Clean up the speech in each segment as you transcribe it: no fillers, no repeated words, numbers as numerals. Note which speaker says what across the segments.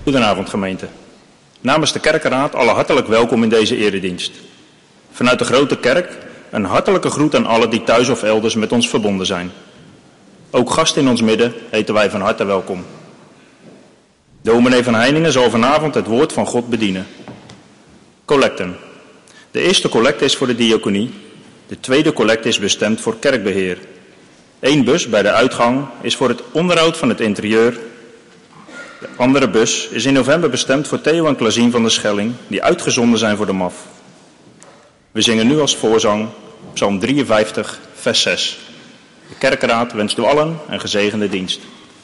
Speaker 1: Goedenavond gemeente. Namens de kerkenraad alle hartelijk welkom in deze eredienst. Vanuit de grote kerk een hartelijke groet aan allen die thuis of elders met ons verbonden zijn. Ook gasten in ons midden heten wij van harte welkom. Dominee van Heiningen zal vanavond het woord van God bedienen. Collecten. De eerste collecte is voor de diaconie. De tweede collecte is bestemd voor kerkbeheer. 1 bus bij de uitgang is voor het onderhoud van het interieur. De andere bus is in november bestemd voor Theo en Klazien van der Schelling, die uitgezonden zijn voor de MAF. We zingen nu als voorzang Psalm 53, vers 6. De kerkenraad wenst u allen een gezegende dienst.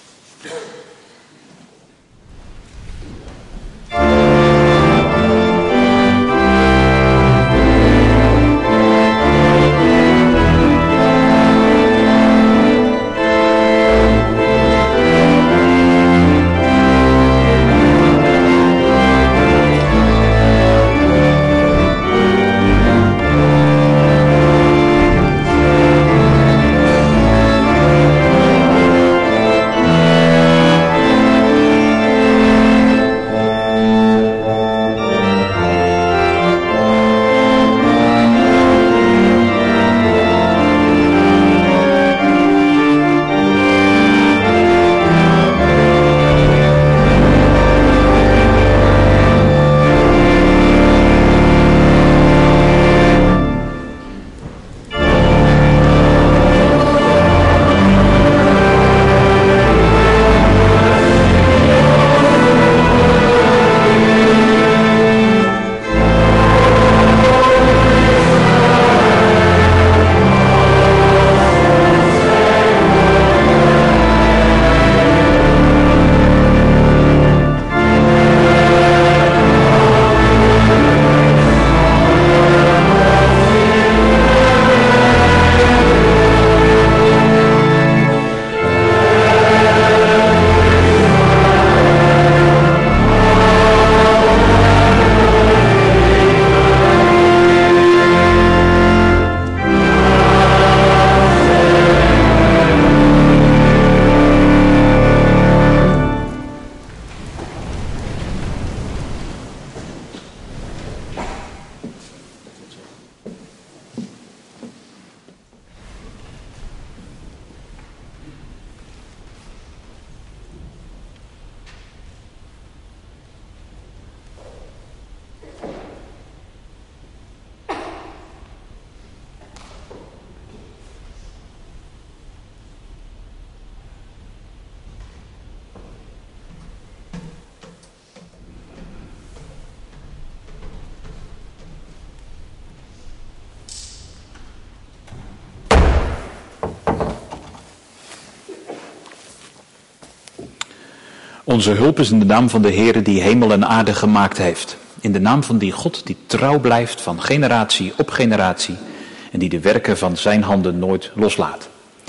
Speaker 2: Onze hulp is in de naam van de Heere die hemel en aarde gemaakt heeft. In de naam van die God die trouw blijft van generatie op generatie en die de werken van zijn handen nooit loslaat.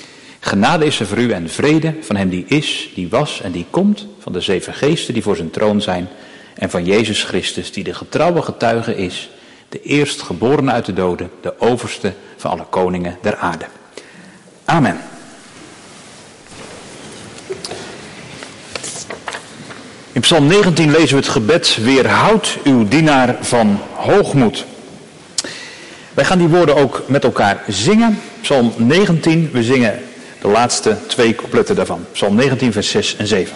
Speaker 2: Genade is er voor u en vrede van hem die is, die was en die komt, van de 7 geesten die voor zijn troon zijn en van Jezus Christus die de getrouwe getuige is, de eerstgeborene uit de doden, de overste van alle koningen der aarde. Amen. In Psalm 19 lezen we het gebed: weerhoud uw dienaar van hoogmoed. Wij gaan die woorden ook met elkaar zingen. Psalm 19, we zingen de laatste 2 coupletten daarvan. Psalm 19, vers 6 en 7.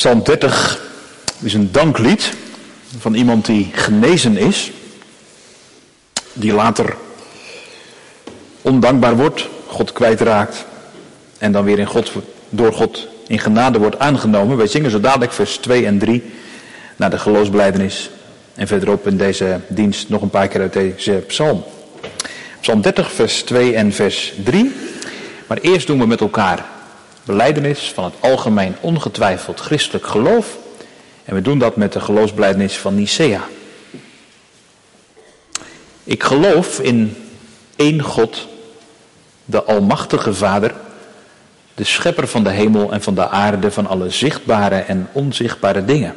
Speaker 2: Psalm 30 is een danklied van iemand die genezen is, die later ondankbaar wordt, God kwijtraakt en dan weer door God in genade wordt aangenomen. Wij zingen zo dadelijk vers 2 en 3 naar de geloofsbelijdenis en verderop in deze dienst nog een paar keer uit deze psalm. Psalm 30 vers 2 en vers 3. Maar eerst doen we met elkaar belijdenis van het algemeen ongetwijfeld christelijk geloof. En we doen dat met de geloofsbelijdenis van Nicea. Ik geloof in één God, de almachtige Vader, de schepper van de hemel en van de aarde, van alle zichtbare en onzichtbare dingen.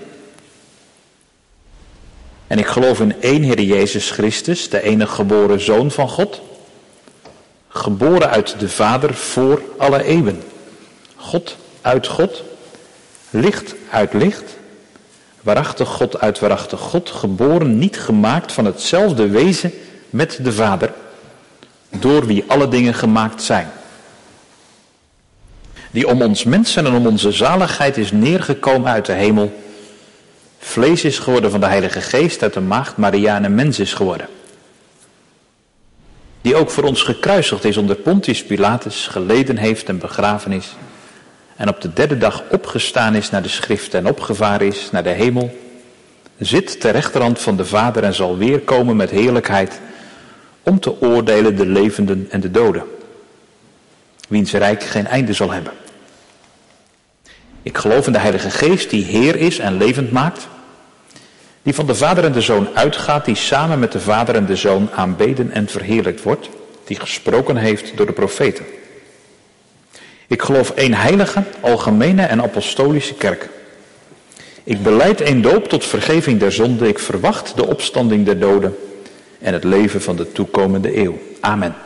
Speaker 2: En ik geloof in één Heer Jezus Christus, de enige geboren Zoon van God, geboren uit de Vader voor alle eeuwen. God uit God, licht uit licht, waarachtig God uit waarachtig God, geboren, niet gemaakt, van hetzelfde wezen met de Vader, door wie alle dingen gemaakt zijn. Die om ons mensen en om onze zaligheid is neergekomen uit de hemel, vlees is geworden van de Heilige Geest, uit de maagd Maria en een mens is geworden. Die ook voor ons gekruisigd is onder Pontius Pilatus, geleden heeft en begraven is, en op de derde dag opgestaan is naar de schriften en opgevaren is naar de hemel, zit ter rechterhand van de Vader en zal weerkomen met heerlijkheid om te oordelen de levenden en de doden, wiens rijk geen einde zal hebben. Ik geloof in de Heilige Geest die Heer is en levend maakt, die van de Vader en de Zoon uitgaat, die samen met de Vader en de Zoon aanbeden en verheerlijkt wordt, die gesproken heeft door de profeten. Ik geloof één heilige, algemene en apostolische kerk. Ik belijd één doop tot vergeving der zonde. Ik verwacht de opstanding der doden en het leven van de toekomende eeuw. Amen.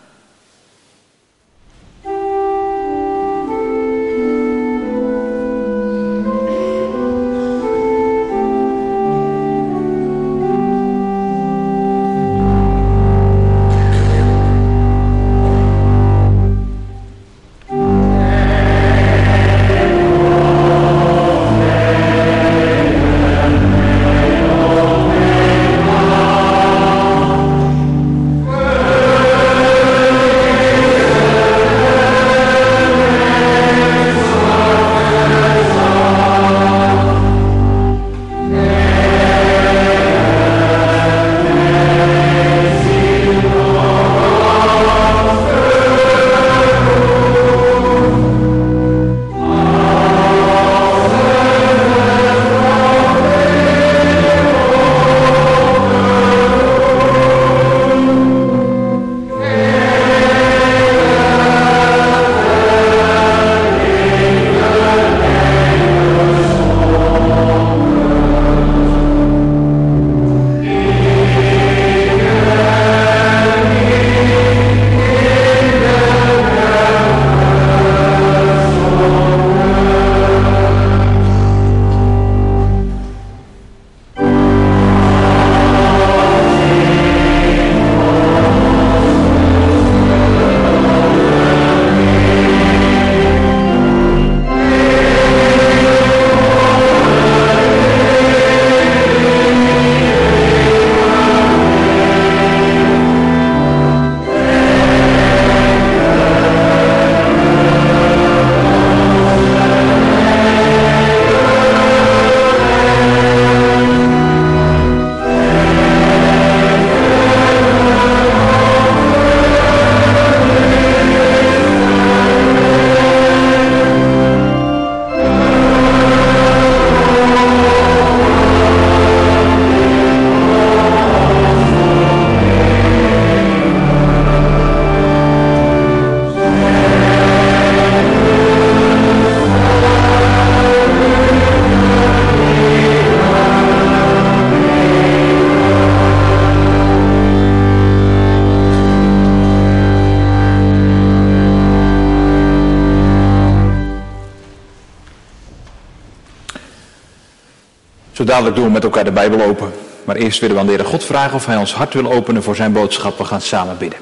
Speaker 2: Zo dadelijk doen we met elkaar de Bijbel open. Maar eerst willen we aan de Heere God vragen of Hij ons hart wil openen voor zijn boodschap. We gaan samen bidden.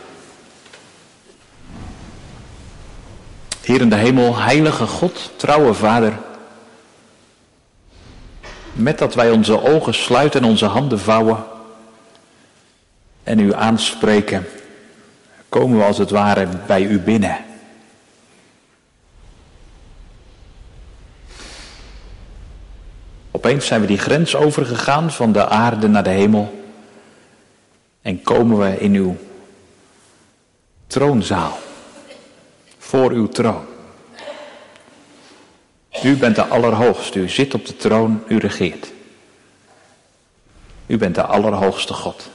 Speaker 2: Heer in de hemel, heilige God, trouwe Vader. met dat wij onze ogen sluiten en onze handen vouwen en u aanspreken, komen we als het ware bij u binnen. Opeens zijn we die grens overgegaan van de aarde naar de hemel en komen we in uw troonzaal, voor uw troon. U bent de Allerhoogste, u zit op de troon, u regeert. U bent de Allerhoogste God.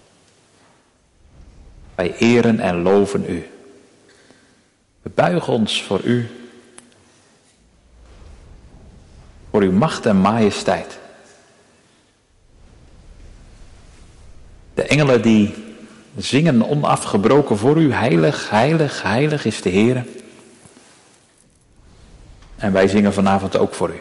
Speaker 2: Wij eren en loven u. We buigen ons voor u, voor uw macht en majesteit. De engelen die zingen onafgebroken voor u, heilig, heilig, heilig is de Heer. En wij zingen vanavond ook voor u.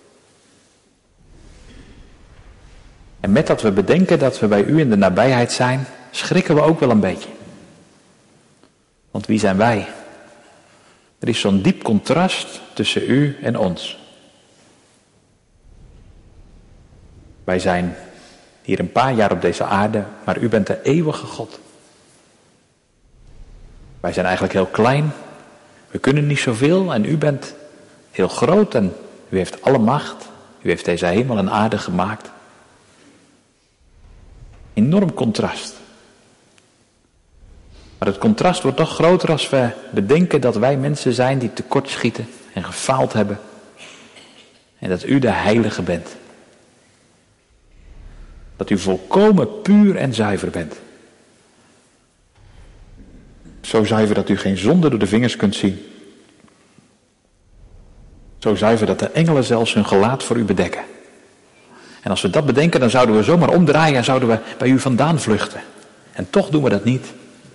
Speaker 2: En met dat we bedenken dat we bij u in de nabijheid zijn, schrikken we ook wel een beetje. Want wie zijn wij? Er is zo'n diep contrast tussen u en ons. Wij zijn hier een paar jaar op deze aarde, maar u bent de eeuwige God. Wij zijn eigenlijk heel klein, we kunnen niet zoveel en u bent heel groot en u heeft alle macht. U heeft deze hemel en aarde gemaakt. Enorm contrast. Maar het contrast wordt toch groter als we bedenken dat wij mensen zijn die tekortschieten en gefaald hebben. En dat u de heilige bent. Dat u volkomen puur en zuiver bent. Zo zuiver dat u geen zonde door de vingers kunt zien. Zo zuiver dat de engelen zelfs hun gelaat voor u bedekken. En als we dat bedenken, dan zouden we zomaar omdraaien en zouden we bij u vandaan vluchten. En toch doen we dat niet.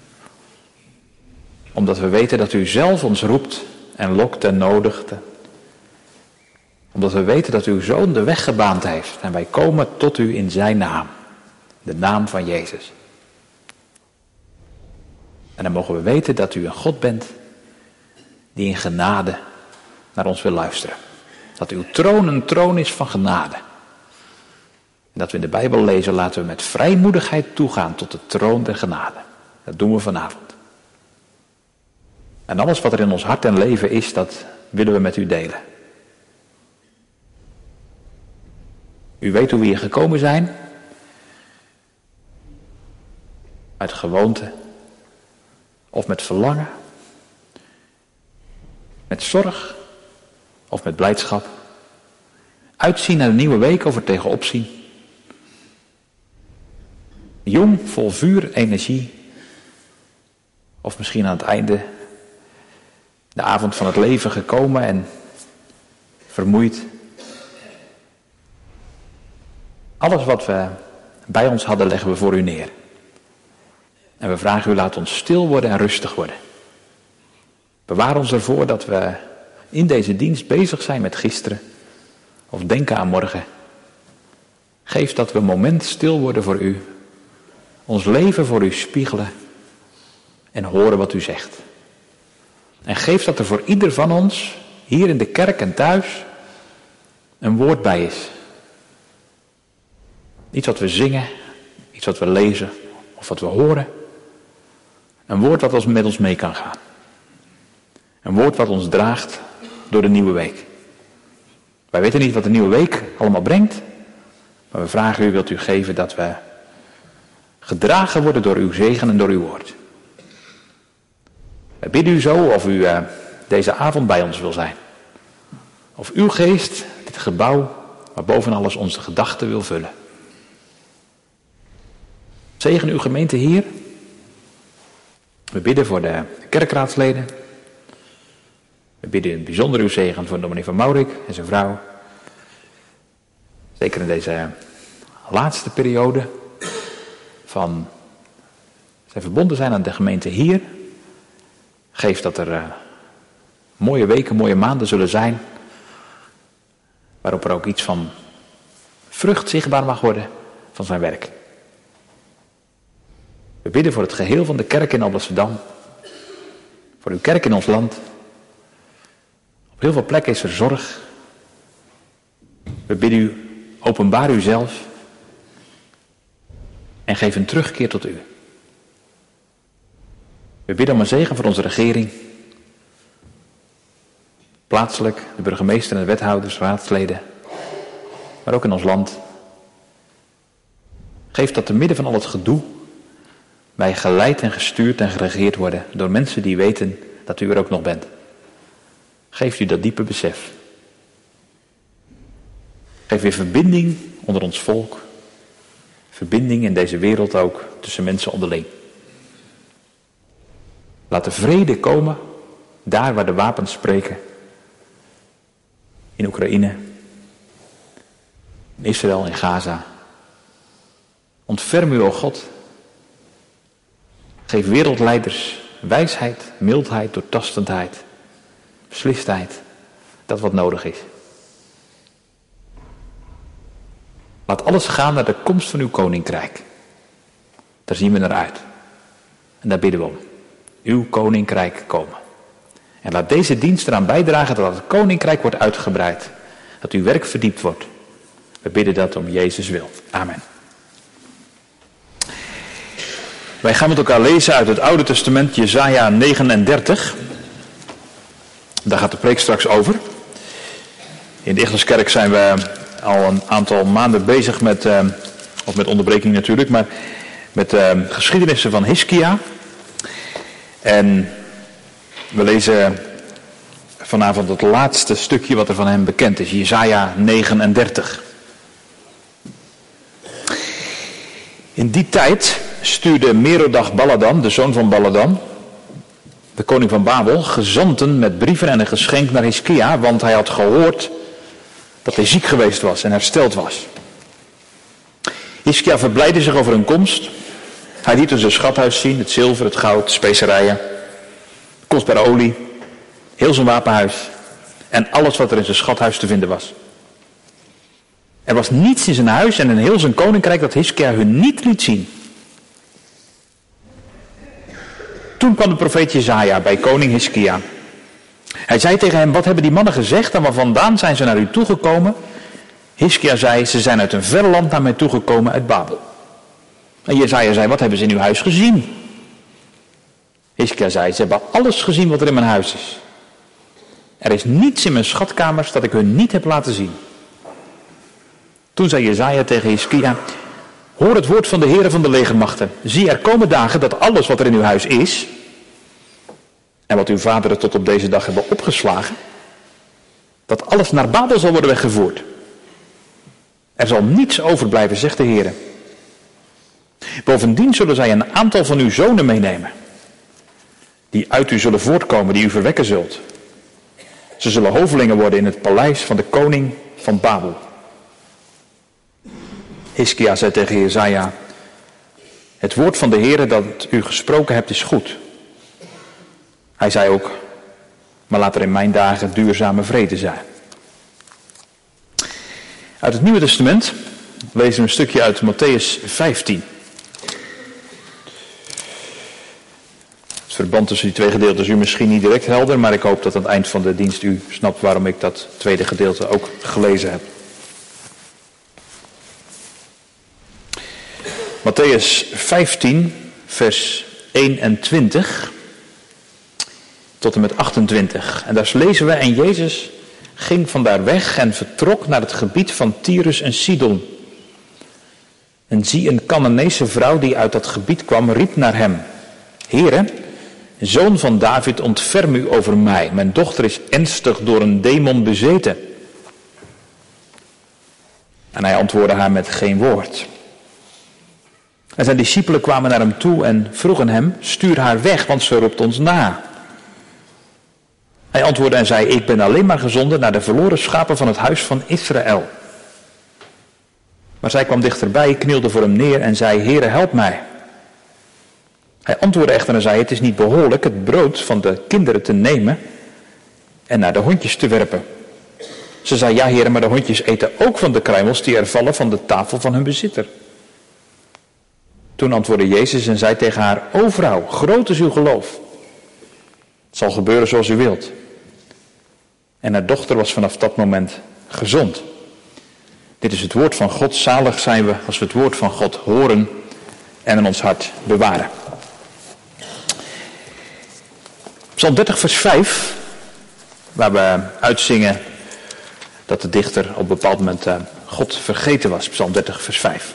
Speaker 2: Omdat we weten dat u zelf ons roept en lokt en nodigt. Omdat we weten dat uw Zoon de weg gebaand heeft. En wij komen tot u in zijn naam. De naam van Jezus. En dan mogen we weten dat u een God bent die in genade naar ons wil luisteren. Dat uw troon een troon is van genade. En dat we in de Bijbel lezen, laten we met vrijmoedigheid toegaan tot de troon der genade. Dat doen we vanavond. En alles wat er in ons hart en leven is, dat willen we met u delen. U weet hoe we hier gekomen zijn. Uit gewoonte. Of met verlangen. Met zorg. Of met blijdschap. Uitzien naar de nieuwe week of er tegenop zien. Jong, vol vuur, energie. Of misschien aan het einde de avond van het leven gekomen en vermoeid. Alles wat we bij ons hadden leggen we voor u neer. En we vragen u, laat ons stil worden en rustig worden. Bewaar ons ervoor dat we in deze dienst bezig zijn met gisteren. Of denken aan morgen. Geef dat we een moment stil worden voor u. Ons leven voor u spiegelen. En horen wat u zegt. En geef dat er voor ieder van ons, hier in de kerk en thuis, een woord bij is. Iets wat we zingen, iets wat we lezen of wat we horen. Een woord wat met ons mee kan gaan. Een woord wat ons draagt door de nieuwe week. Wij weten niet wat de nieuwe week allemaal brengt. Maar we vragen u, wilt u geven dat we gedragen worden door uw zegen en door uw woord. We bidden u zo of u deze avond bij ons wil zijn. Of uw geest, dit gebouw, maar boven alles onze gedachten wil vullen. Zegen uw gemeente hier. We bidden voor de kerkraadsleden. We bidden in het bijzonder uw zegen voor dominee van Maurik en zijn vrouw. Zeker in deze laatste periode van zij verbonden zijn aan de gemeente hier. Geef dat er mooie weken, mooie maanden zullen zijn. Waarop er ook iets van vrucht zichtbaar mag worden van zijn werk. We bidden voor het geheel van de kerk in Alblasserdam. Voor uw kerk in ons land. Op heel veel plekken is er zorg. We bidden u Openbaar uzelf en geef een terugkeer tot u. We bidden om een zegen voor onze regering. Plaatselijk, de burgemeester en de wethouders, raadsleden. Maar ook in ons land. Geef dat te midden van al het gedoe wij geleid en gestuurd en geregeerd worden door mensen die weten dat u er ook nog bent. Geeft u dat diepe besef. Geef weer verbinding onder ons volk. Verbinding in deze wereld ook tussen mensen onderling. Laat de vrede komen daar waar de wapens spreken. In Oekraïne, in Israël, in Gaza. Ontferm u, o God. Geef wereldleiders wijsheid, mildheid, doortastendheid, beslistheid. Dat wat nodig is. Laat alles gaan naar de komst van uw koninkrijk. Daar zien we naar uit. En daar bidden we om. Uw koninkrijk komen. En laat deze dienst eraan bijdragen dat het koninkrijk wordt uitgebreid. Dat uw werk verdiept wordt. We bidden dat om Jezus wil. Amen. Wij gaan met elkaar lezen uit het Oude Testament, Jesaja 39. Daar gaat de preek straks over. In de Igneskerk zijn we al een aantal maanden bezig met, of met onderbreking natuurlijk, maar met geschiedenissen van Hiskia. En we lezen vanavond het laatste stukje wat er van hem bekend is, Jesaja 39. In die tijd stuurde Merodach-Baladan, de zoon van Baladan, de koning van Babel, gezanten met brieven en een geschenk naar Hiskia, want hij had gehoord dat hij ziek geweest was en hersteld was. Hiskia verblijdde zich over hun komst. Hij liet ons zijn schathuis zien, het zilver, het goud, de specerijen, kostbare olie, heel zijn wapenhuis en alles wat er in zijn schathuis te vinden was. Er was niets in zijn huis en in heel zijn koninkrijk dat Hiskia hun niet liet zien. Toen kwam de profeet Jesaja bij koning Hiskia. Hij zei tegen hem, wat hebben die mannen gezegd en waar vandaan zijn ze naar u toegekomen? Hiskia zei, ze zijn uit een ver land naar mij toegekomen uit Babel. En Jesaja zei, wat hebben ze in uw huis gezien? Hiskia zei, ze hebben alles gezien wat er in mijn huis is. Er is niets in mijn schatkamers dat ik hun niet heb laten zien. Toen zei Jesaja tegen Hiskia, hoor het woord van de Heere van de legermachten. Zie, er komen dagen dat alles wat er in uw huis is, en wat uw vaderen tot op deze dag hebben opgeslagen, dat alles naar Babel zal worden weggevoerd. Er zal niets overblijven, zegt de Heere. Bovendien zullen zij een aantal van uw zonen meenemen, die uit u zullen voortkomen, die u verwekken zult. Ze zullen hovelingen worden in het paleis van de koning van Babel. Hiskia zei tegen Jesaja, het woord van de Heere dat u gesproken hebt is goed. Hij zei ook, maar laat er in mijn dagen duurzame vrede zijn. Uit het Nieuwe Testament lezen we een stukje uit Mattheüs 15. Het verband tussen die twee gedeelten is u misschien niet direct helder, maar ik hoop dat aan het eind van de dienst u snapt waarom ik dat tweede gedeelte ook gelezen heb. Mattheüs 15, vers 21 tot en met 28. En daar lezen we, en Jezus ging vandaar weg en vertrok naar het gebied van Tyrus en Sidon. En zie, een Canaanese vrouw die uit dat gebied kwam, riep naar hem, Heere, zoon van David, ontferm u over mij. Mijn dochter is ernstig door een demon bezeten. En hij antwoordde haar met geen woord. En zijn discipelen kwamen naar hem toe en vroegen hem, stuur haar weg, want ze roept ons na. Hij antwoordde en zei, ik ben alleen maar gezonden naar de verloren schapen van het huis van Israël. Maar zij kwam dichterbij, knielde voor hem neer en zei, Heere, help mij. Hij antwoordde echter en zei, het is niet behoorlijk het brood van de kinderen te nemen en naar de hondjes te werpen. Ze zei, ja Heere, maar de hondjes eten ook van de kruimels die er vallen van de tafel van hun bezitter. Toen antwoordde Jezus en zei tegen haar, o vrouw, groot is uw geloof. Het zal gebeuren zoals u wilt. En haar dochter was vanaf dat moment gezond. Dit is het woord van God. Zalig zijn we als we het woord van God horen en in ons hart bewaren. Psalm 30 vers 5, waar we uitzingen dat de dichter op een bepaald moment God vergeten was. Psalm 30 vers 5.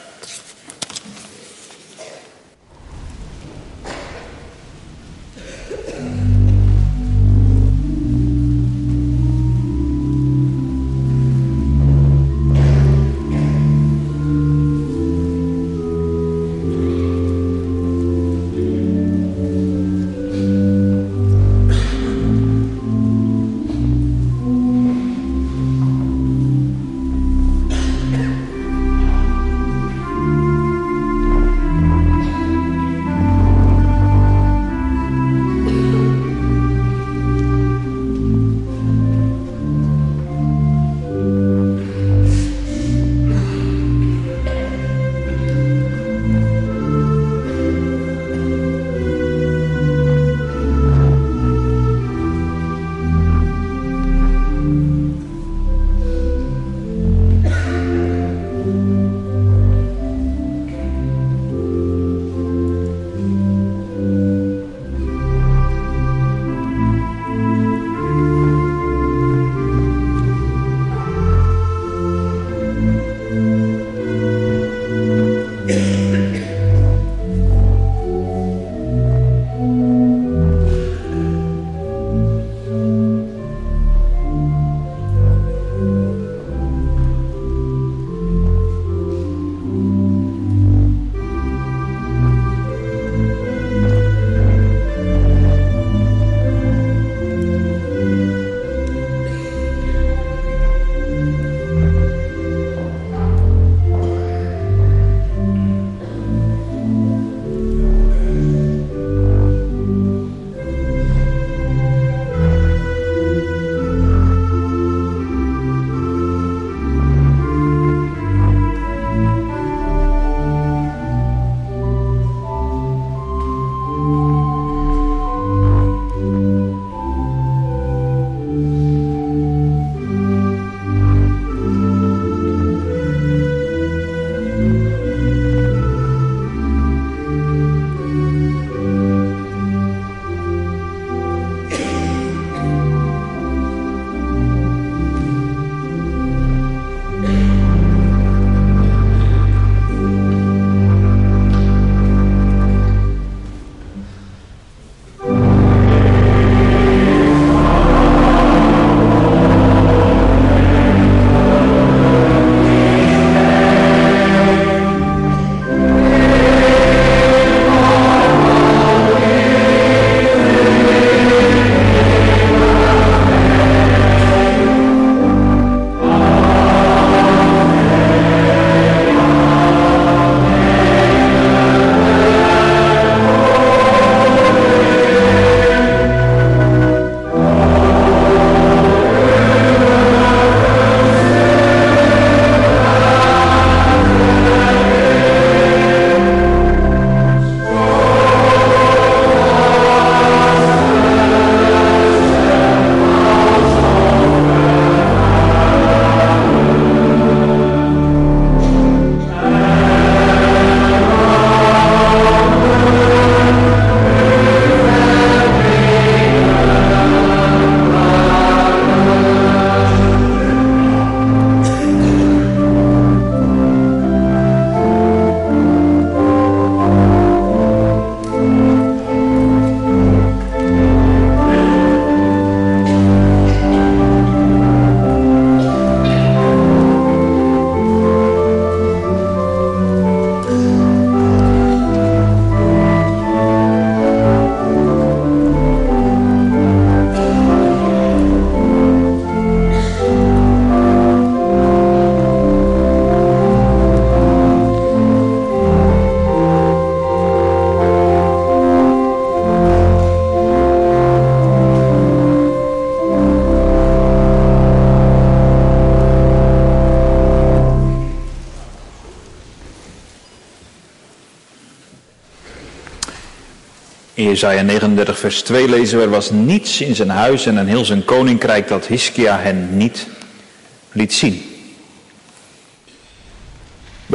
Speaker 2: In Jesaja 39 vers 2 lezen we: er was niets in zijn huis en in heel zijn koninkrijk dat Hiskia hen niet liet zien.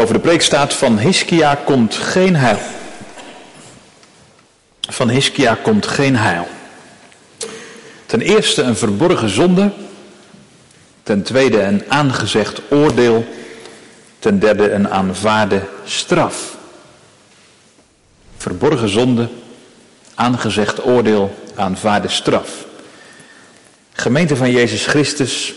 Speaker 2: Boven de preek staat: van Hiskia komt geen heil. Van Hiskia komt geen heil. Ten eerste een verborgen zonde. Ten tweede een aangezegd oordeel. Ten derde een aanvaarde straf. Verborgen zonde, aangezegd oordeel, aanvaarde straf. Gemeente van Jezus Christus.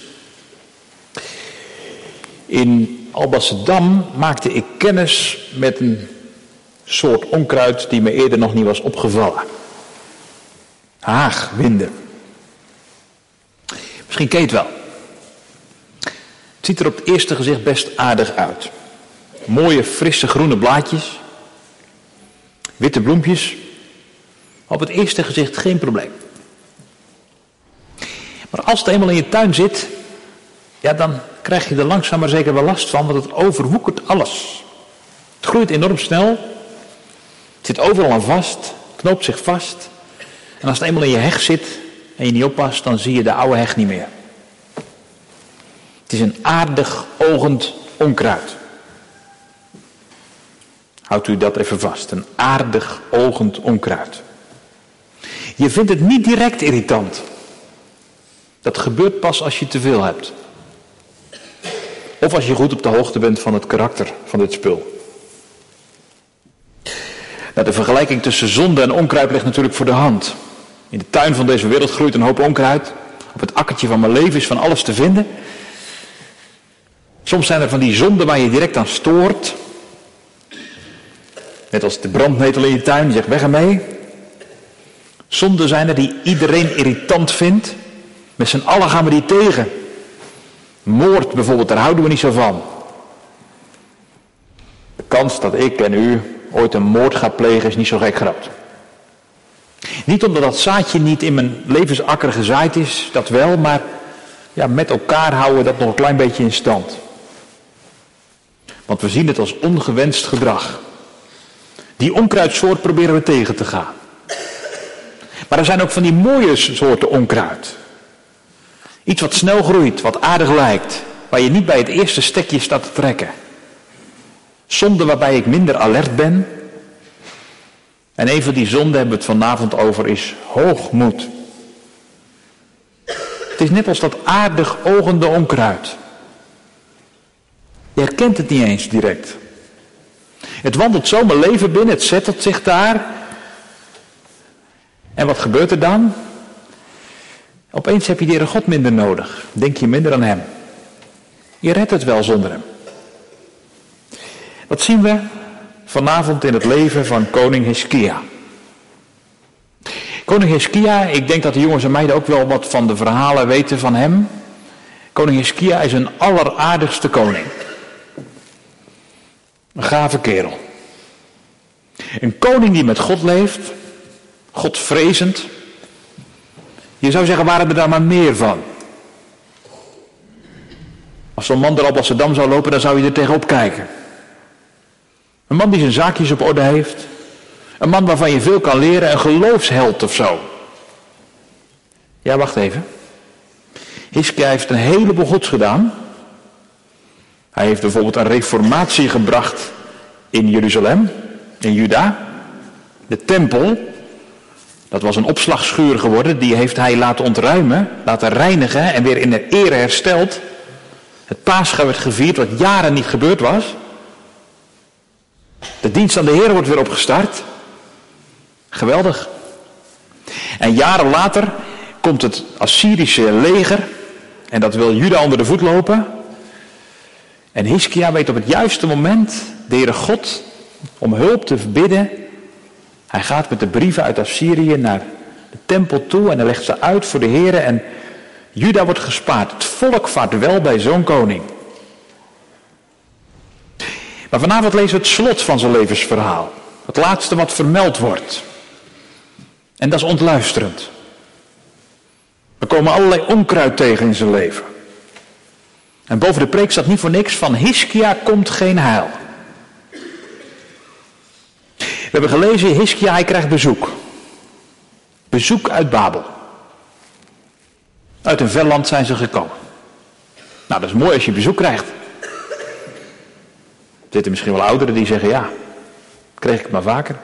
Speaker 2: In Alblasserdam maakte ik kennis met een soort onkruid die me eerder nog niet was opgevallen. Haagwinde. Misschien ken je het wel. Het ziet er op het eerste gezicht best aardig uit. Mooie, frisse groene blaadjes. Witte bloempjes. Op het eerste gezicht geen probleem. Maar als het eenmaal in je tuin zit, ja, dan krijg je er langzaam maar zeker wel last van, want het overwoekert alles. Het groeit enorm snel. Het zit overal aan vast. Knoopt zich vast. En als het eenmaal in je heg zit en je niet oppast, dan zie je de oude heg niet meer. Het is een aardig ogend onkruid. Houdt u dat even vast. Een aardig ogend onkruid. Je vindt het niet direct irritant. Dat gebeurt pas als je te veel hebt. Of als je goed op de hoogte bent van het karakter van dit spul. Nou, de vergelijking tussen zonde en onkruid ligt natuurlijk voor de hand. In de tuin van deze wereld groeit een hoop onkruid. Op het akkertje van mijn leven is van alles te vinden. Soms zijn er van die zonden waar je direct aan stoort. Net als de brandnetel in je tuin, die zegt weg ermee. Zonden zijn er die iedereen irritant vindt. Met z'n allen gaan we die tegen. Moord bijvoorbeeld, daar houden we niet zo van. De kans dat ik en u ooit een moord gaat plegen is niet zo gek groot. Niet omdat dat zaadje niet in mijn levensakker gezaaid is, dat wel, maar ja, met elkaar houden we dat nog een klein beetje in stand. Want we zien het als ongewenst gedrag. Die onkruidsoort proberen we tegen te gaan. Maar er zijn ook van die mooie soorten onkruid. Iets wat snel groeit, wat aardig lijkt, waar je niet bij het eerste stekje staat te trekken. Zonden waarbij ik minder alert ben. En een van die zonden hebben we het vanavond over is hoogmoed. Het is net als dat aardig ogende onkruid. Je herkent het niet eens direct. Het wandelt zo mijn leven binnen, het zettelt zich daar. En wat gebeurt er dan? Opeens heb je de Heere God minder nodig. Denk je minder aan hem. Je redt het wel zonder hem. Wat zien we vanavond in het leven van koning Hiskia? Koning Hiskia, ik denk dat de jongens en meiden ook wel wat van de verhalen weten van hem. Koning Hiskia is een alleraardigste koning. Een gave kerel. Een koning die met God leeft. Godvrezend. Je zou zeggen, waren er daar maar meer van. Als zo'n man door Alblasserdam zou lopen, dan zou je er tegenop kijken. Een man die zijn zaakjes op orde heeft. Een man waarvan je veel kan leren, een geloofsheld of zo. Ja, wacht even. Hiskia heeft een heleboel goeds gedaan. Hij heeft bijvoorbeeld een reformatie gebracht in Jeruzalem, in Juda. De tempel, dat was een opslagschuur geworden, die heeft hij laten ontruimen, laten reinigen en weer in de ere hersteld. Het Pascha werd gevierd, wat jaren niet gebeurd was. De dienst aan de Heer wordt weer opgestart. Geweldig. En jaren later komt het Assyrische leger en dat wil Juda onder de voet lopen. En Hiskia weet op het juiste moment de Heere God om hulp te bidden. Hij gaat met de brieven uit Assyrië naar de tempel toe en hij legt ze uit voor de Heere en Juda wordt gespaard. Het volk vaart wel bij zo'n koning. Maar vanavond lezen we het slot van zijn levensverhaal. Het laatste wat vermeld wordt. En dat is ontluisterend. Er komen allerlei onkruid tegen in zijn leven. En boven de preek staat niet voor niks van Hiskia komt geen heil. We hebben gelezen, Hiskia, hij krijgt bezoek. Bezoek uit Babel. Uit een ver land zijn ze gekomen. Nou, dat is mooi als je bezoek krijgt. zitten misschien wel ouderen die zeggen, ja, kreeg ik het maar vaker.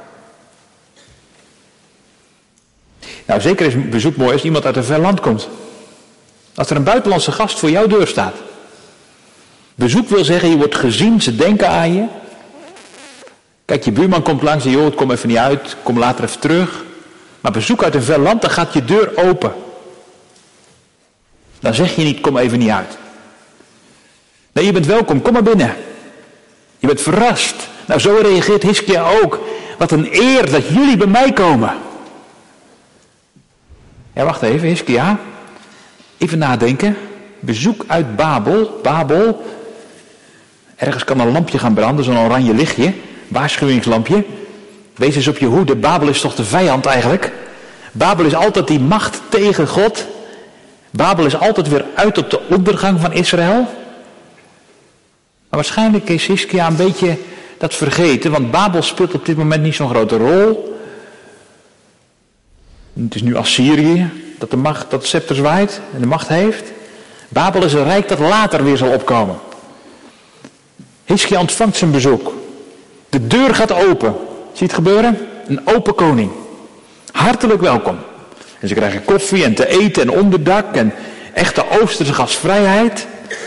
Speaker 2: Nou, zeker is een bezoek mooi als iemand uit een ver land komt. Als er een buitenlandse gast voor jouw deur staat. Bezoek wil zeggen, je wordt gezien, ze denken aan je. Kijk, je buurman komt langs en joh, het komt even niet uit, kom later even terug. Maar bezoek uit een ver land, dan gaat je deur open. Dan zeg je niet, kom even niet uit. Nee, je bent welkom, kom maar binnen. Je bent verrast. Nou, zo reageert Hiskia ook. Wat een eer dat jullie bij mij komen. Ja, wacht even, Hiskia. Even nadenken. Bezoek uit Babel. Babel. Ergens kan een lampje gaan branden, zo'n oranje lichtje. Waarschuwingslampje. Wees eens op je hoede. Babel is toch de vijand eigenlijk? Babel is altijd die macht tegen God. Babel is altijd weer uit op de ondergang van Israël. Maar waarschijnlijk is Hiskia een beetje dat vergeten, want Babel speelt op dit moment niet zo'n grote rol. Het is nu Assyrië dat de macht, dat het scepter zwaait en de macht heeft. Babel is een rijk dat later weer zal opkomen. Hiskia ontvangt zijn bezoek. De deur gaat open. Zie je het gebeuren? Een open koning. Hartelijk welkom. En ze krijgen koffie en te eten en onderdak en echte Oosterse gastvrijheid.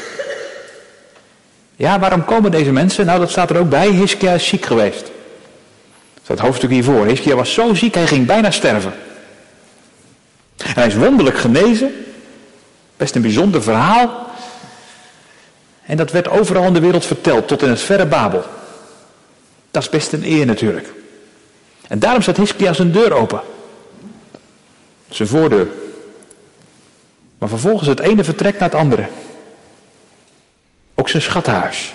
Speaker 2: Ja, waarom komen deze mensen? Nou, dat staat er ook bij. Hiskia is ziek geweest. Dat staat het hoofdstuk hiervoor. Hiskia was zo ziek, hij ging bijna sterven. En hij is wonderlijk genezen. Best een bijzonder verhaal. En dat werd overal in de wereld verteld, tot in het verre Babel. Dat is best een eer natuurlijk. En daarom staat Hiskia zijn deur open. Zijn voordeur. Maar vervolgens het ene vertrekt naar het andere. Ook zijn schathuis.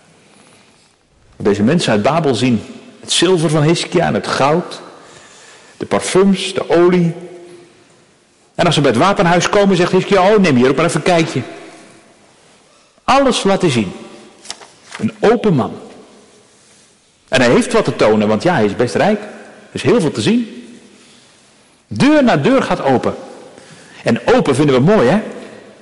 Speaker 2: Deze mensen uit Babel zien het zilver van Hiskia en het goud. De parfums, de olie. En als ze bij het wapenhuis komen, zegt Hiskia, oh, neem hier ook maar even een kijkje. Alles laten zien. Een open man. En hij heeft wat te tonen, want ja, hij is best rijk. Er is heel veel te zien. Deur na deur gaat open. En open vinden we mooi, hè?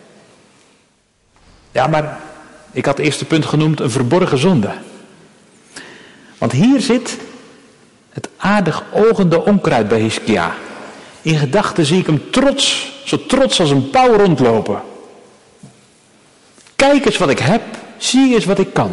Speaker 2: Ja, maar ik had het eerste punt genoemd een verborgen zonde. Want hier zit het aardig ogende onkruid bij Hiskia. In gedachten zie ik hem trots, zo trots als een pauw rondlopen. Kijk eens wat ik heb, zie eens wat ik kan.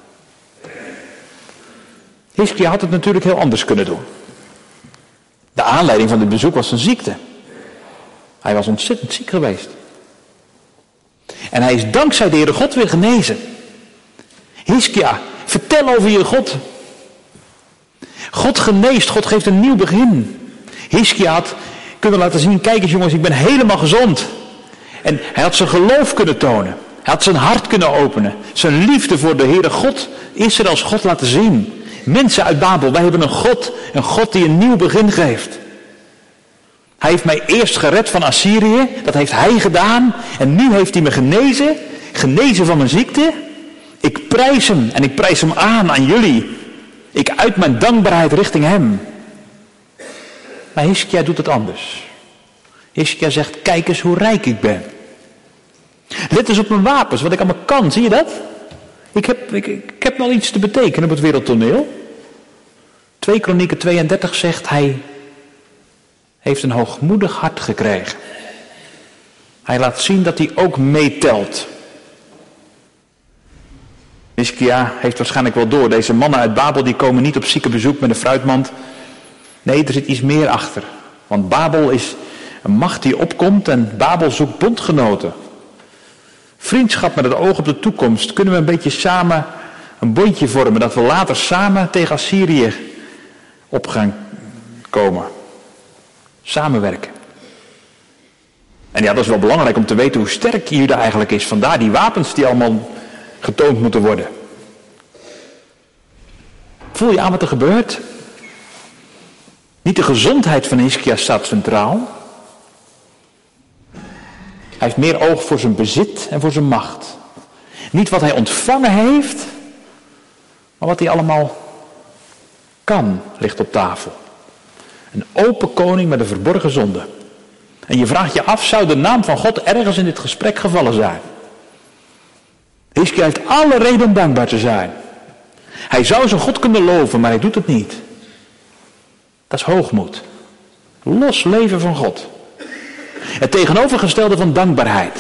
Speaker 2: Hiskia had het natuurlijk heel anders kunnen doen. De aanleiding van dit bezoek was zijn ziekte. Hij was ontzettend ziek geweest. En hij is dankzij de Heere God weer genezen. Hiskia, vertel over je God. God geneest, God geeft een nieuw begin. Hiskia had kunnen laten zien, kijk eens jongens, ik ben helemaal gezond. En hij had zijn geloof kunnen tonen. Hij had zijn hart kunnen openen. Zijn liefde voor de Heere God, Israëls God laten zien. Mensen uit Babel, wij hebben een God die een nieuw begin geeft. Hij heeft mij eerst gered van Assyrië, dat heeft hij gedaan. En nu heeft hij me genezen van mijn ziekte. Ik prijs hem en ik prijs hem aan jullie. Ik uit mijn dankbaarheid richting hem. Maar Hiskia doet het anders. Hiskia zegt, kijk eens hoe rijk ik ben. Let eens op mijn wapens, wat ik allemaal kan, zie je dat? Ik heb wel iets te betekenen op het wereldtoneel. 2 Kronieken 32 zegt, hij heeft een hoogmoedig hart gekregen. Hij laat zien dat hij ook meetelt. Hiskia heeft waarschijnlijk wel door. Deze mannen uit Babel die komen niet op ziekenbezoek met een fruitmand. Nee, er zit iets meer achter. Want Babel is een macht die opkomt en Babel zoekt bondgenoten. Vriendschap met het oog op de toekomst. Kunnen we een beetje samen een bondje vormen. Dat we later samen tegen Assyrië op gaan komen. Samenwerken. En ja, dat is wel belangrijk om te weten hoe sterk Juda eigenlijk is. Vandaar die wapens die allemaal getoond moeten worden. Voel je aan wat er gebeurt? Niet de gezondheid van Hiskia staat centraal. Hij heeft meer oog voor zijn bezit en voor zijn macht. Niet wat hij ontvangen heeft, maar wat hij allemaal kan, ligt op tafel. Een open koning met een verborgen zonde. En je vraagt je af, zou de naam van God ergens in dit gesprek gevallen zijn? Hiskia heeft alle reden dankbaar te zijn. Hij zou zijn God kunnen loven, maar hij doet het niet. Dat is hoogmoed. Los leven van God. Het tegenovergestelde van dankbaarheid.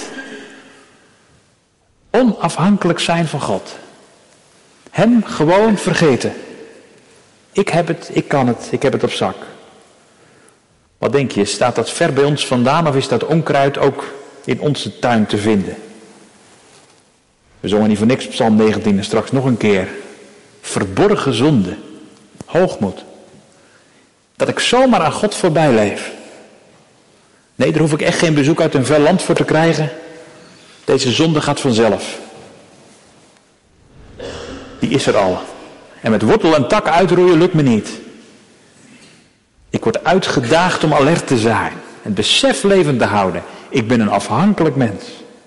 Speaker 2: Onafhankelijk zijn van God. Hem gewoon vergeten. Ik heb het, ik kan het, ik heb het op zak. Wat denk je, staat dat ver bij ons vandaan of is dat onkruid ook in onze tuin te vinden? We zongen niet voor niks Psalm 19 en straks nog een keer. Verborgen zonde. Hoogmoed. Dat ik zomaar aan God voorbij leef. Nee, daar hoef ik echt geen bezoek uit een ver land voor te krijgen. Deze zonde gaat vanzelf. Die is er al. En met wortel en tak uitroeien lukt me niet. Ik word uitgedaagd om alert te zijn. Het besef levend te houden. Ik ben een afhankelijk mens.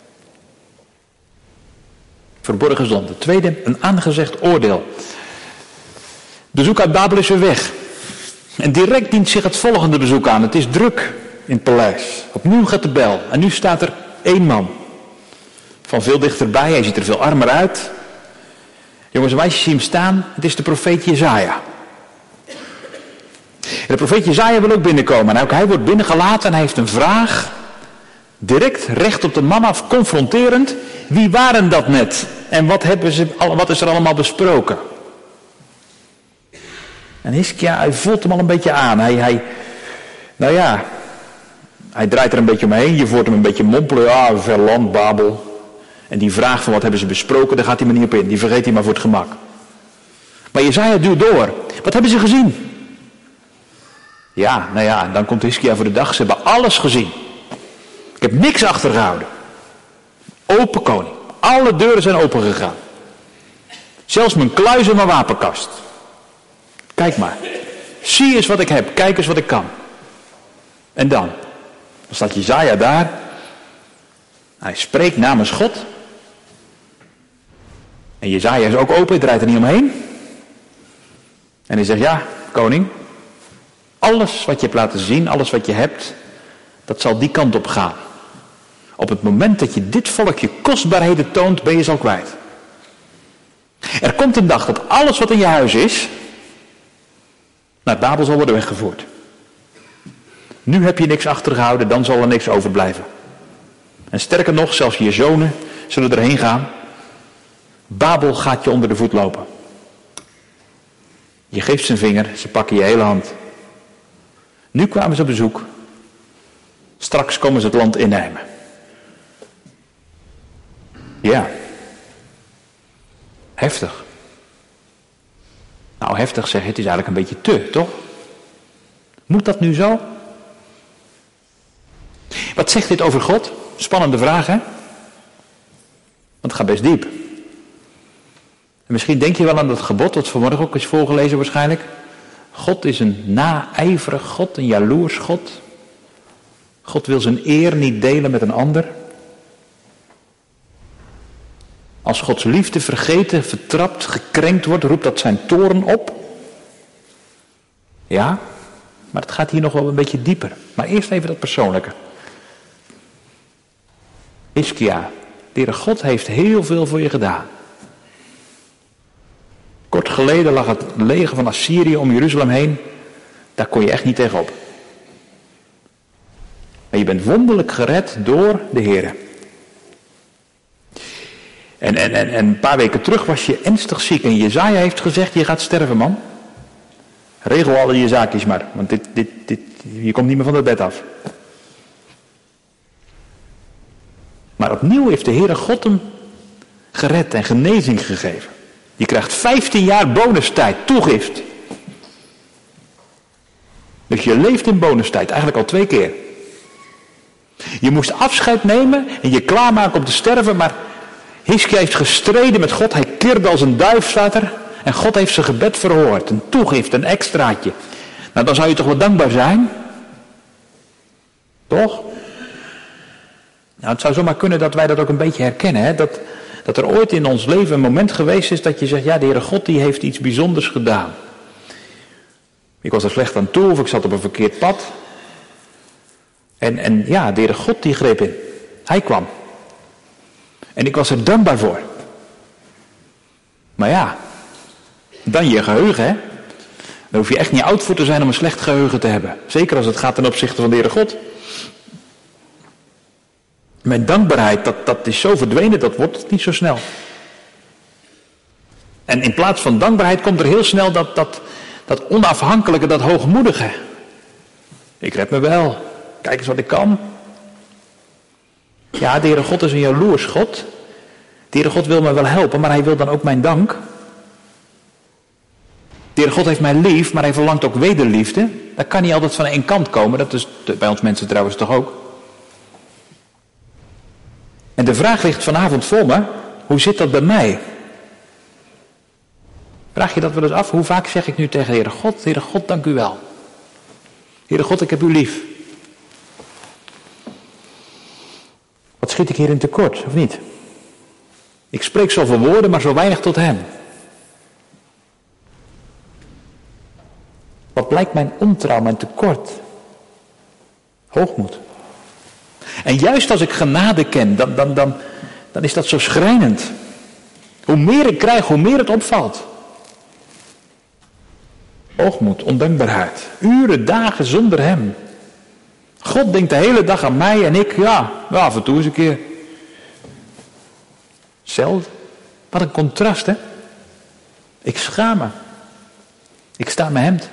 Speaker 2: Verborgen zonde. Tweede, een aangezegd oordeel. Bezoek uit Babel is weer weg. En direct dient zich het volgende bezoek aan. Het is druk in het paleis. Opnieuw gaat de bel. En nu staat er 1 man. Van veel dichterbij. Hij ziet er veel armer uit. Jongens en meisjes, zie hem staan. Het is de profeet Jesaja. En de profeet Jesaja wil ook binnenkomen. En ook hij wordt binnengelaten en hij heeft een vraag. Direct recht op de man af, confronterend. Wie waren dat net? En wat is er allemaal besproken? En Hiskia, hij voelt hem al een beetje aan. Hij draait er een beetje omheen. Je voert hem een beetje mompelen. Ja, ver land, Babel. En die vraag van wat hebben ze besproken, daar gaat hij maar niet op in. Die vergeet hij maar voor het gemak. Maar Jesaja duurt door. Wat hebben ze gezien? Ja, dan komt Hiskia voor de dag. Ze hebben alles gezien. Ik heb niks achtergehouden. Open koning. Alle deuren zijn open gegaan. Zelfs mijn kluis en mijn wapenkast. Kijk maar. Zie eens wat ik heb. Kijk eens wat ik kan. En dan staat Jesaja daar. Hij spreekt namens God. En Jesaja is ook open. Hij draait er niet omheen. En hij zegt, ja, koning. Alles wat je hebt laten zien, alles wat je hebt, dat zal die kant op gaan. Op het moment dat je dit volkje kostbaarheden toont, ben je ze al kwijt. Er komt een dag dat alles wat in je huis is, naar Babel zal worden weggevoerd. Nu heb je niks achtergehouden, dan zal er niks overblijven. En sterker nog, zelfs je zonen zullen erheen gaan. Babel gaat je onder de voet lopen. Je geeft zijn vinger, ze pakken je hele hand. Nu kwamen ze op bezoek. Straks komen ze het land innemen. Ja. Heftig. Nou, heftig zeg, het is eigenlijk een beetje te, toch? Moet dat nu zo? Wat zegt dit over God? Spannende vraag, hè? Want het gaat best diep. En misschien denk je wel aan dat gebod, dat vanmorgen ook is voorgelezen waarschijnlijk. God is een naijverig God, een jaloers God. God wil zijn eer niet delen met een ander. Als Gods liefde vergeten, vertrapt, gekrenkt wordt, roept dat zijn toorn op. Ja, maar het gaat hier nog wel een beetje dieper. Maar eerst even dat persoonlijke. Hiskia, de Heere God heeft heel veel voor je gedaan. Kort geleden lag het leger van Assyrië om Jeruzalem heen. Daar kon je echt niet tegenop. Maar je bent wonderlijk gered door de Heere. En een paar weken terug was je ernstig ziek. En Jesaja heeft gezegd, je gaat sterven, man. Regel alle je zaakjes maar. Want je komt niet meer van het bed af. Maar opnieuw heeft de Heere God hem gered en genezing gegeven. Je krijgt 15 jaar bonustijd, toegift. Dus je leeft in bonustijd, eigenlijk al 2 keer. Je moest afscheid nemen en je klaarmaken om te sterven, maar Hiskia heeft gestreden met God. Hij kirde als een duif, staat er. En God heeft zijn gebed verhoord. Een toegift, een extraatje. Nou, dan zou je toch wel dankbaar zijn? Toch? Nou, het zou zomaar kunnen dat wij dat ook een beetje herkennen. Hè? Dat er ooit in ons leven een moment geweest is dat je zegt, ja, de Heere God die heeft iets bijzonders gedaan. Ik was er slecht aan toe of ik zat op een verkeerd pad. En ja, de Heere God die greep in. Hij kwam. En ik was er dankbaar voor. Maar ja, Dan je geheugen, hè. Daar hoef je echt niet oud voor te zijn om een slecht geheugen te hebben. Zeker als het gaat ten opzichte van de Heere God. Mijn dankbaarheid, dat is zo verdwenen, dat wordt het niet zo snel. En in plaats van dankbaarheid komt er heel snel dat onafhankelijke, dat hoogmoedige. Ik red me wel. Kijk eens wat ik kan. Ja, de Heere God is een jaloers God. De Heere God wil me wel helpen, maar hij wil dan ook mijn dank. De Heere God heeft mij lief, maar hij verlangt ook wederliefde. Dat kan niet altijd van één kant komen. Dat is bij ons mensen trouwens toch ook. En de vraag ligt vanavond voor me. Hoe zit dat bij mij? Vraag je dat wel eens af? Hoe vaak zeg ik nu tegen de Heere God, dank u wel. Heere God, ik heb u lief. Wat schiet ik hierin tekort, of niet? Ik spreek zoveel woorden, maar zo weinig tot hem. Wat blijkt mijn ontrouw, mijn tekort? Hoogmoed. En juist als ik genade ken, dan is dat zo schrijnend. Hoe meer ik krijg, hoe meer het opvalt. Hoogmoed, ondankbaarheid. Uren, dagen zonder hem. God denkt de hele dag aan mij en ik, ja, af en toe eens een keer. Zelden. Wat een contrast, hè? Ik schaam me. Ik sta aan mijn hemd.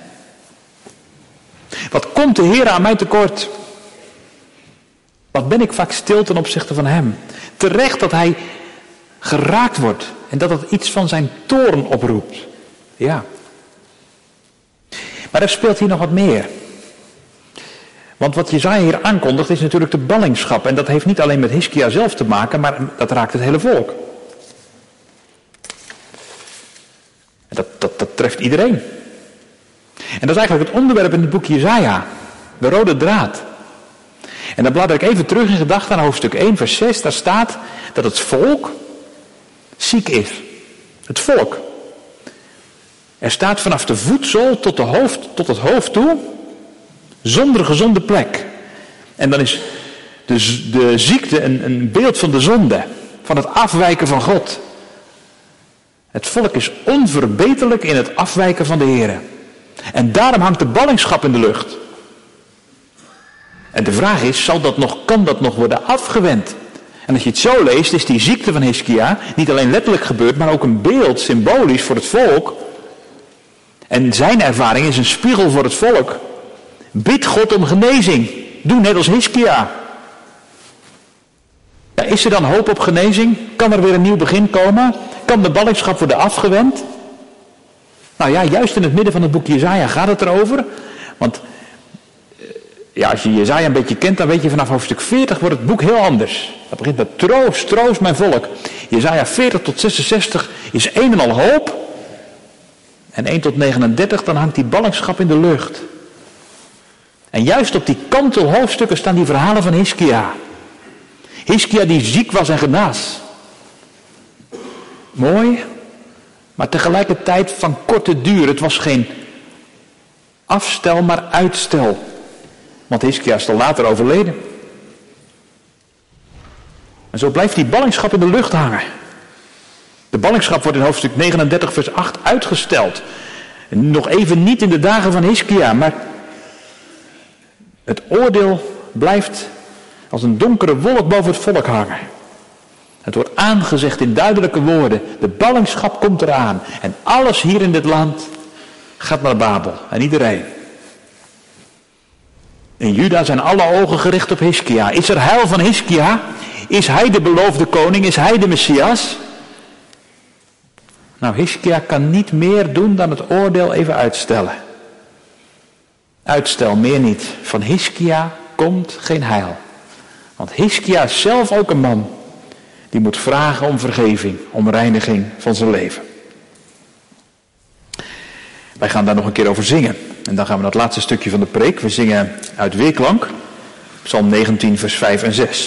Speaker 2: Wat komt de Heer aan mij tekort? Wat ben ik vaak stil ten opzichte van hem? Terecht dat hij geraakt wordt en dat het iets van zijn toorn oproept. Ja. Maar er speelt hier nog wat meer. Want wat Jesaja hier aankondigt is natuurlijk de ballingschap. En dat heeft niet alleen met Hiskia zelf te maken, maar dat raakt het hele volk. En dat treft iedereen. En dat is eigenlijk het onderwerp in het boek Jesaja. De rode draad. En dan blader ik even terug in gedachten naar hoofdstuk 1 vers 6. Daar staat dat het volk ziek is. Het volk. Er staat vanaf de voetzool tot het hoofd toe, zonder gezonde plek. En dan is de ziekte een beeld van de zonde, van het afwijken van God. Het volk is onverbeterlijk in het afwijken van de Heere. En daarom hangt de ballingschap in de lucht. En de vraag is, kan dat nog worden afgewend? En als je het zo leest, is die ziekte van Hiskia niet alleen letterlijk gebeurd, maar ook een beeld, symbolisch voor het volk. En zijn ervaring is een spiegel voor het volk. Bid God om genezing. Doe net als Hiskia. Ja, is er dan hoop op genezing? Kan er weer een nieuw begin komen? Kan de ballingschap worden afgewend? Nou ja, juist in het midden van het boek Jesaja gaat het erover. Want ja, als je Jesaja een beetje kent, dan weet je vanaf hoofdstuk 40 wordt het boek heel anders. Dat begint met troost, troost mijn volk. Jesaja 40 tot 66 is een en al hoop. En 1 tot 39, dan hangt die ballingschap in de lucht. En juist op die kantelhoofdstukken staan die verhalen van Hiskia. Hiskia die ziek was en genaas. Mooi, maar tegelijkertijd van korte duur. Het was geen afstel, maar uitstel. Want Hiskia is al later overleden. En zo blijft die ballingschap in de lucht hangen. De ballingschap wordt in hoofdstuk 39 vers 8 uitgesteld. Nog even niet in de dagen van Hiskia, maar het oordeel blijft als een donkere wolk boven het volk hangen. Het wordt aangezegd in duidelijke woorden. De ballingschap komt eraan. En alles hier in dit land gaat naar Babel. En iedereen. In Juda zijn alle ogen gericht op Hiskia. Is er heil van Hiskia? Is hij de beloofde koning? Is hij de Messias? Nou, Hiskia kan niet meer doen dan het oordeel even uitstellen. Uitstel, meer niet. Van Hiskia komt geen heil. Want Hiskia is zelf ook een man die moet vragen om vergeving, om reiniging van zijn leven. Wij gaan daar nog een keer over zingen. En dan gaan we naar het laatste stukje van de preek. We zingen uit weerklank, Psalm 19 vers 5 en 6.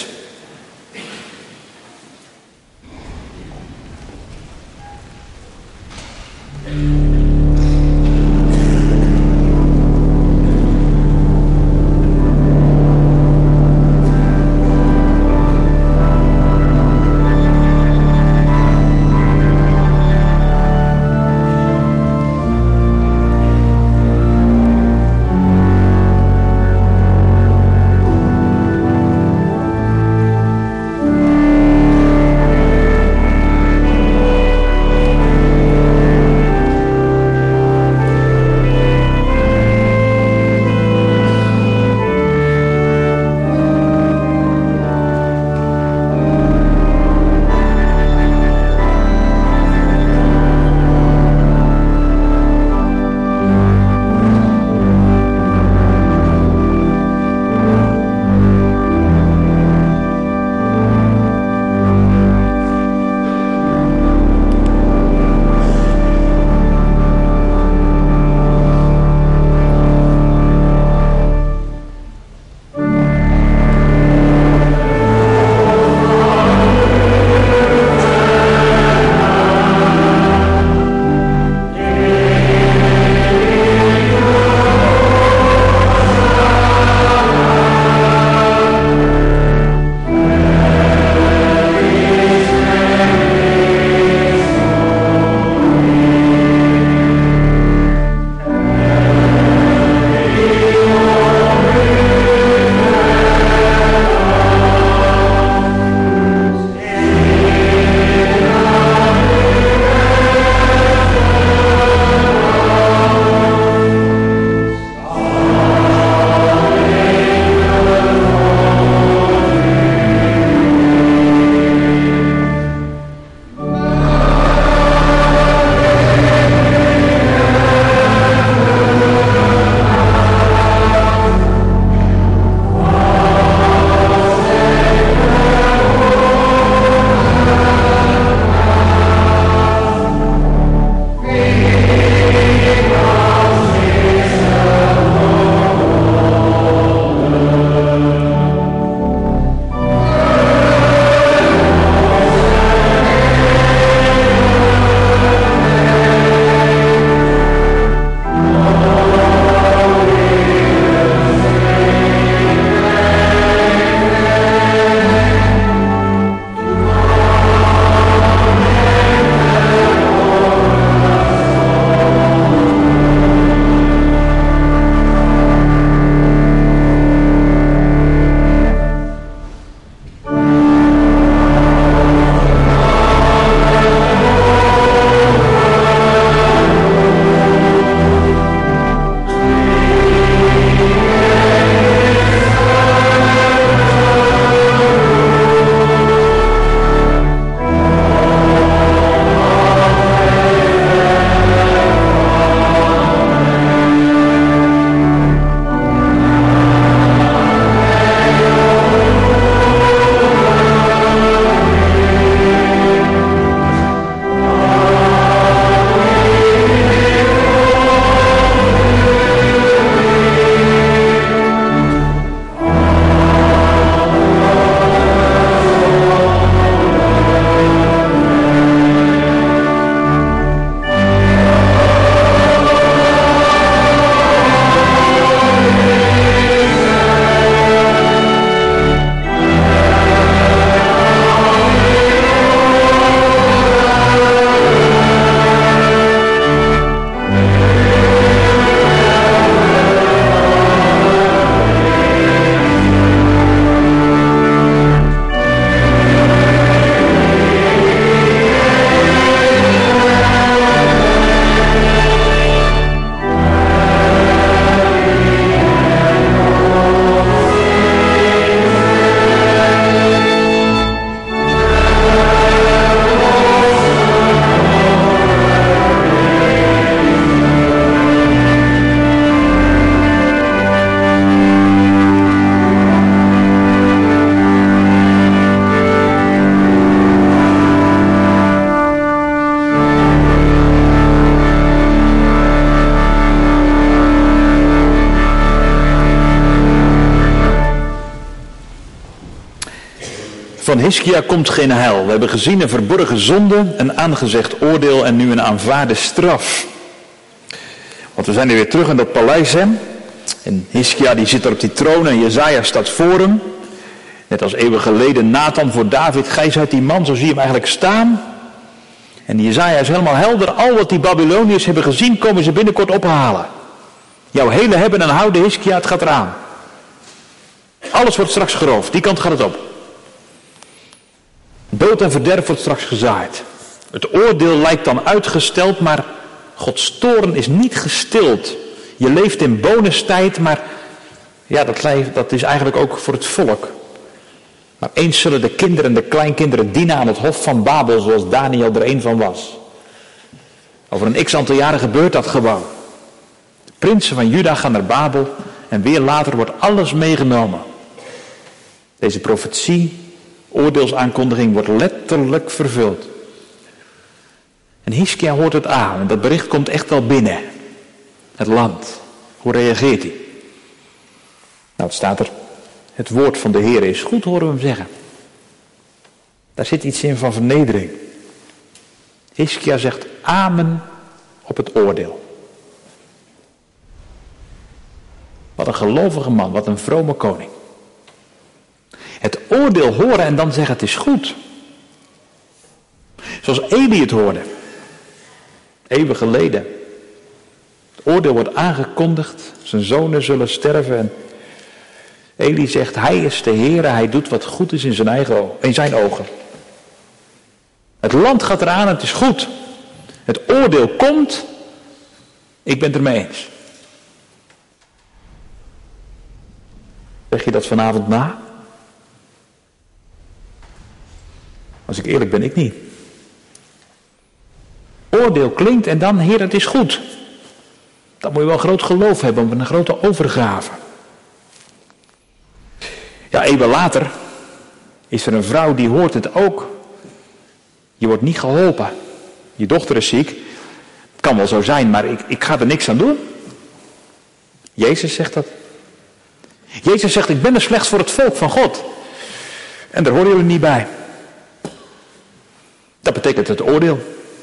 Speaker 2: Van Hiskia komt geen heil. We hebben gezien een verborgen zonde, een aangezegd oordeel en nu een aanvaarde straf. Want we zijn weer terug in dat paleis, hè? En Hiskia die zit er op die troon en Jesaja staat voor hem. Net als eeuwen geleden Nathan voor David. Gij zijt die man, zo zie je hem eigenlijk staan. En Jesaja is helemaal helder. Al wat die Babyloniërs hebben gezien, komen ze binnenkort ophalen. Jouw hele hebben en houden, Hiskia, het gaat eraan. Alles wordt straks geroofd, die kant gaat het op. Dood en verderf wordt straks gezaaid. Het oordeel lijkt dan uitgesteld, maar Gods toorn is niet gestild. Je leeft in bonustijd, maar ja, dat is eigenlijk ook voor het volk. Maar eens zullen de kinderen en de kleinkinderen dienen aan het hof van Babel, zoals Daniel er een van was. Over een x-aantal jaren gebeurt dat gewoon. De prinsen van Juda gaan naar Babel en weer later wordt alles meegenomen. Deze profetie, oordeelsaankondiging, wordt letterlijk vervuld. En Hiskia hoort het aan en dat bericht komt echt wel binnen. Het land. Hoe reageert hij? Nou, het staat er. Het woord van de Heer is goed, horen we hem zeggen. Daar zit iets in van vernedering. Hiskia zegt amen op het oordeel. Wat een gelovige man, wat een vrome koning. Het oordeel horen en dan zeggen het is goed. Zoals Eli het hoorde. Eeuwen geleden. Het oordeel wordt aangekondigd. Zijn zonen zullen sterven. En Eli zegt, hij is de Heere, hij doet wat goed is in zijn ogen. Het land gaat eraan, het is goed. Het oordeel komt. Ik ben het ermee eens. Zeg je dat vanavond na? Als ik eerlijk ben, ik niet. Oordeel klinkt en dan, Heer, het is goed. Dan moet je wel groot geloof hebben, een grote overgave. Ja, eeuwen later is er een vrouw die hoort het ook. Je wordt niet geholpen. Je dochter is ziek. Het kan wel zo zijn, maar ik ga er niks aan doen. Jezus zegt dat. Jezus zegt, ik ben er slechts voor het volk van God. En daar horen jullie niet bij. Dat betekent het oordeel.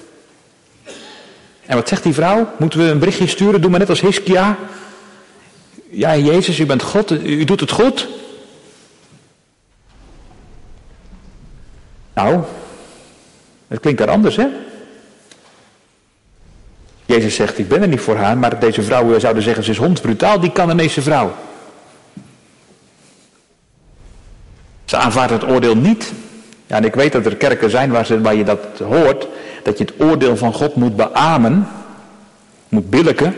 Speaker 2: En wat zegt die vrouw? Moeten we een berichtje sturen? Doe maar net als Hiskia. Ja, Jezus, u bent God, u doet het goed. Nou, het klinkt daar anders, hè? Jezus zegt, ik ben er niet voor haar, maar deze vrouw, we zouden zeggen, ze is hondsbrutaal, die Canaanese vrouw. Ze aanvaardt het oordeel niet. Ja, en ik weet dat er kerken zijn waar je dat hoort, dat je het oordeel van God moet beamen, moet billijken.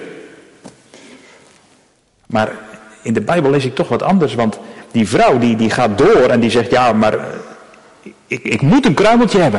Speaker 2: Maar in de Bijbel lees ik toch wat anders, want die vrouw die gaat door en die zegt, ja, maar ik moet een kruimeltje hebben.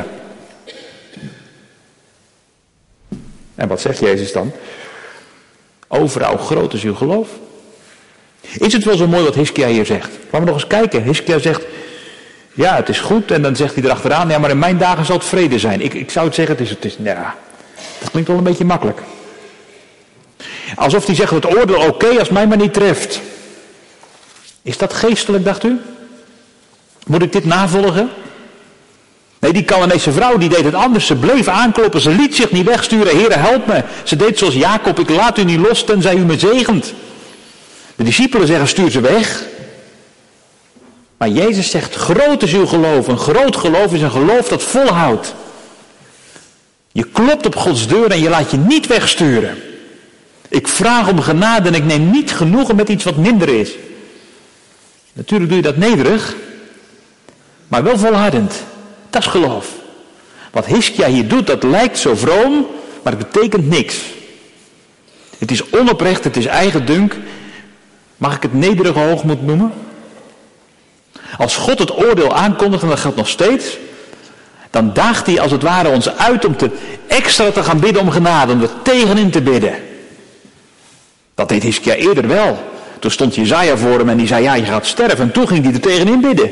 Speaker 2: En wat zegt Jezus dan? Overal groot is uw geloof. Is het wel zo mooi wat Hiskia hier zegt? Laten we nog eens kijken. Hiskia zegt, ja, het is goed. En dan zegt hij erachteraan, ja, maar in mijn dagen zal het vrede zijn. Ik zou het zeggen, dat klinkt wel een beetje makkelijk. Alsof hij zegt, het oordeel oké, als mij maar niet treft. Is dat geestelijk, dacht u? Moet ik dit navolgen? Nee, die Canaanese vrouw die deed het anders. Ze bleef aankloppen, ze liet zich niet wegsturen. Heere, help me. Ze deed zoals Jacob, ik laat u niet los tenzij u me zegent. De discipelen zeggen, stuur ze weg. Maar Jezus zegt, groot is uw geloof. Een groot geloof is een geloof dat volhoudt. Je klopt op Gods deur en je laat je niet wegsturen. Ik vraag om genade en ik neem niet genoegen met iets wat minder is. Natuurlijk doe je dat nederig, maar wel volhardend. Dat is geloof. Wat Hiskia hier doet, dat lijkt zo vroom, maar het betekent niks. Het is onoprecht, het is eigendunk. Mag ik het nederige hoogmoed noemen? Als God het oordeel aankondigt, en dat geldt nog steeds, dan daagt hij als het ware ons uit om extra te gaan bidden om genade, om er tegenin te bidden. Dat deed Hiskia eerder wel. Toen stond Jesaja voor hem en die zei, ja, je gaat sterven. En toen ging hij er tegenin bidden.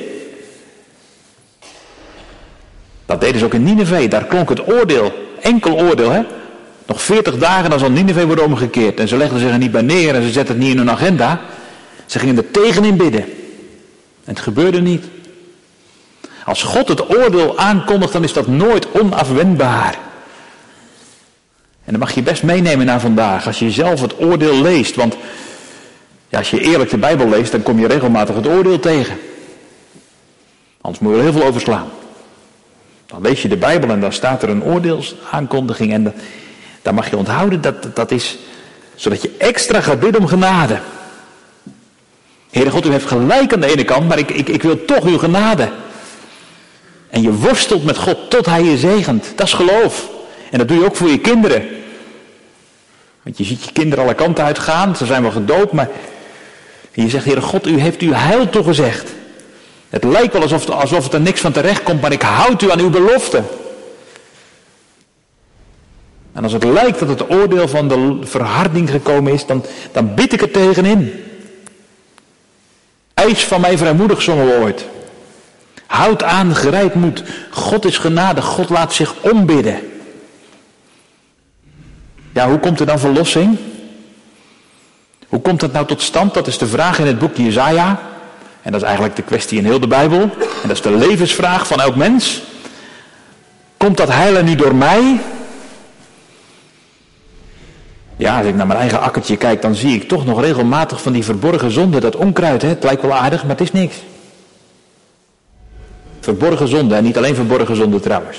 Speaker 2: Dat deden ze ook in Nineve. Daar klonk het oordeel, enkel oordeel, hè. Nog 40 dagen, dan zal Nineve worden omgekeerd. En ze legden zich er niet bij neer en ze zetten het niet in hun agenda. Ze gingen er tegenin bidden. En het gebeurde niet. Als God het oordeel aankondigt, dan is dat nooit onafwendbaar. En dat mag je best meenemen naar vandaag, als je zelf het oordeel leest. Want ja, als je eerlijk de Bijbel leest, dan kom je regelmatig het oordeel tegen. Anders moet je er heel veel overslaan. Dan lees je de Bijbel en dan staat er een oordeelsaankondiging. En dan mag je onthouden, dat is zodat je extra gaat bidden om genade. Heere God, u heeft gelijk aan de ene kant, maar ik wil toch uw genade. En je worstelt met God tot hij je zegent. Dat is geloof. En dat doe je ook voor je kinderen. Want je ziet je kinderen alle kanten uitgaan. Ze zijn wel gedoopt, maar je zegt, Heere God, u heeft uw heil toegezegd. Het lijkt wel alsof er niks van terecht komt, maar ik houd u aan uw belofte. En als het lijkt dat het oordeel van de verharding gekomen is, dan bid ik er tegenin. Eis van mij vrijmoedig, zongen we ooit. Houd aan, gereid moed. God is genade, God laat zich ombidden. Ja, hoe komt er dan verlossing? Hoe komt dat nou tot stand? Dat is de vraag in het boek Jesaja. En dat is eigenlijk de kwestie in heel de Bijbel. En dat is de levensvraag van elk mens. Komt dat heil er nu door mij? Ja, als ik naar mijn eigen akkertje kijk, dan zie ik toch nog regelmatig van die verborgen zonde, dat onkruid. Hè? Het lijkt wel aardig, maar het is niks. Verborgen zonde, en niet alleen verborgen zonde trouwens.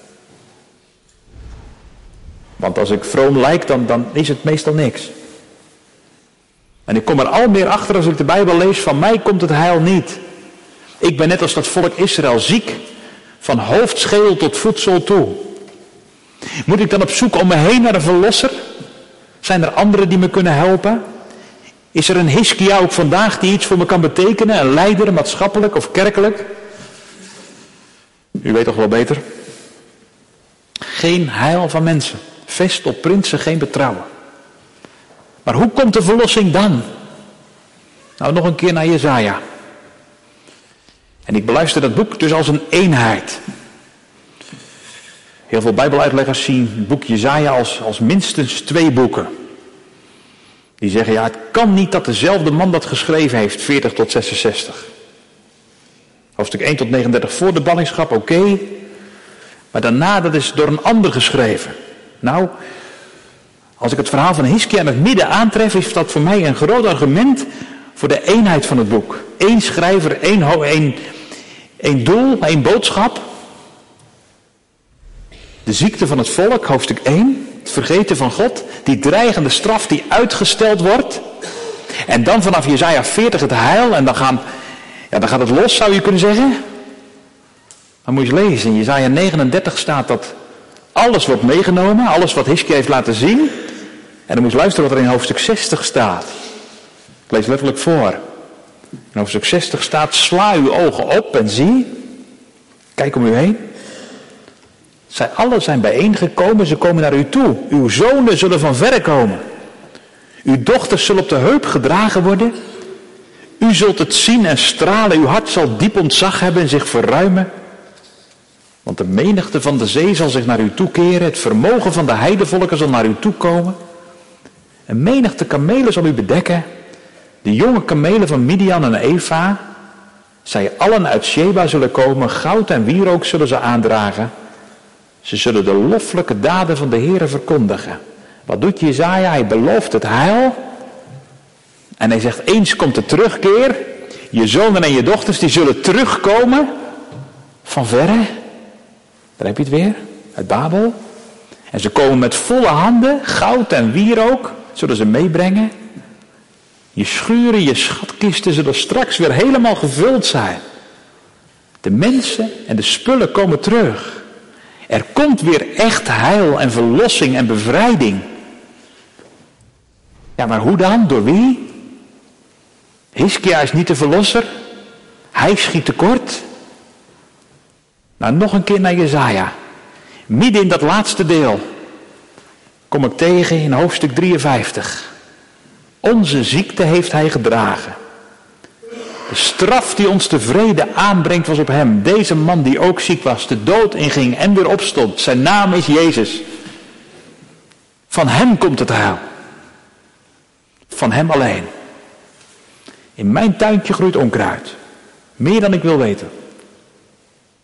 Speaker 2: Want als ik vroom lijk, dan is het meestal niks. En ik kom er al meer achter als ik de Bijbel lees, van mij komt het heil niet. Ik ben net als dat volk Israël ziek, van hoofdschedel tot voedsel toe. Moet ik dan op zoek om me heen naar een verlosser? Zijn er anderen die me kunnen helpen? Is er een Hiskia ook vandaag die iets voor me kan betekenen? Een leider, maatschappelijk of kerkelijk? U weet toch wel beter? Geen heil van mensen. Vest op prinsen geen betrouwen. Maar hoe komt de verlossing dan? Nou, nog een keer naar Jesaja. En ik beluister dat boek dus als een eenheid. Heel veel Bijbeluitleggers zien het boek Jesaja als minstens 2 boeken. Die zeggen, ja, het kan niet dat dezelfde man dat geschreven heeft, 40 tot 66. Hoofdstuk 1 tot 39 voor de ballingschap, oké. Maar daarna, dat is door een ander geschreven. Nou, als ik het verhaal van Hiskia in het midden aantref, is dat voor mij een groot argument voor de eenheid van het boek. 1 schrijver, één doel, 1 boodschap. De ziekte van het volk, hoofdstuk 1. Het vergeten van God. Die dreigende straf die uitgesteld wordt. En dan vanaf Jesaja 40 het heil. En dan gaat het los, zou je kunnen zeggen. Dan moet je eens lezen. In Jesaja 39 staat dat alles wordt meegenomen. Alles wat Hiskia heeft laten zien. En dan moet je luisteren wat er in hoofdstuk 60 staat. Ik lees letterlijk voor. In hoofdstuk 60 staat, sla uw ogen op en zie. Kijk om u heen. Zij allen zijn bijeengekomen, ze komen naar u toe. Uw zonen zullen van verre komen. Uw dochters zullen op de heup gedragen worden. U zult het zien en stralen, uw hart zal diep ontzag hebben en zich verruimen. Want de menigte van de zee zal zich naar u toekeren, het vermogen van de heidevolken zal naar u toekomen. Een menigte kamelen zal u bedekken, de jonge kamelen van Midian en Eva. Zij allen uit Sheba zullen komen, goud en wierook zullen ze aandragen. Ze zullen de loffelijke daden van de Heere verkondigen. Wat doet Jesaja? Hij belooft het heil. En hij zegt, eens komt de terugkeer. Je zonen en je dochters die zullen terugkomen. Van verre. Daar heb je het weer. Uit Babel. En ze komen met volle handen. Goud en wierook zullen ze meebrengen. Je schuren, je schatkisten zullen straks weer helemaal gevuld zijn. De mensen en de spullen komen terug. Er komt weer echt heil en verlossing en bevrijding. Ja, maar hoe dan? Door wie? Hiskia is niet de verlosser. Hij schiet tekort. Nou, nog een keer naar Jesaja. Midden in dat laatste deel kom ik tegen in hoofdstuk 53. Onze ziekte heeft hij gedragen. De straf die ons de vrede aanbrengt was op hem. Deze man die ook ziek was, de dood inging en weer opstond. Zijn naam is Jezus. Van hem komt het heil. Van hem alleen. In mijn tuintje groeit onkruid. Meer dan ik wil weten.